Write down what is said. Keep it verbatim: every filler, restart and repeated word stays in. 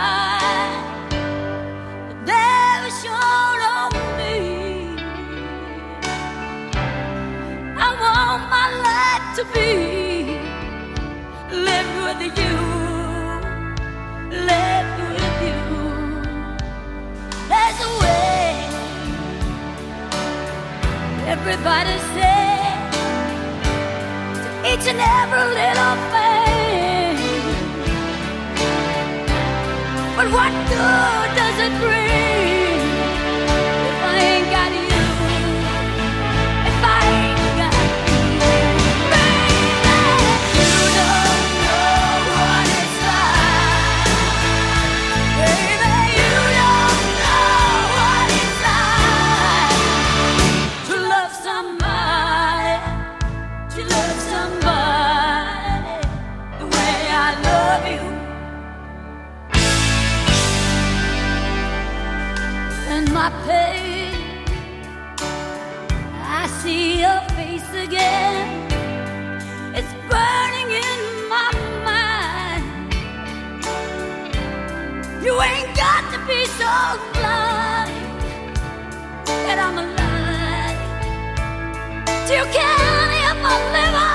mine, but never shone on me. I want my life to be live with you, live with you. There's a way, everybody said, to each and every little thing. But what good does it bring if I ain't got you? If I ain't got you, baby, you don't know what it's like. Baby, you don't know what it's like to love somebody, to love somebody the way I love you. In my pain, I see your face again. It's burning in my mind. You ain't got to be so blind that I'm alive. You can't ever live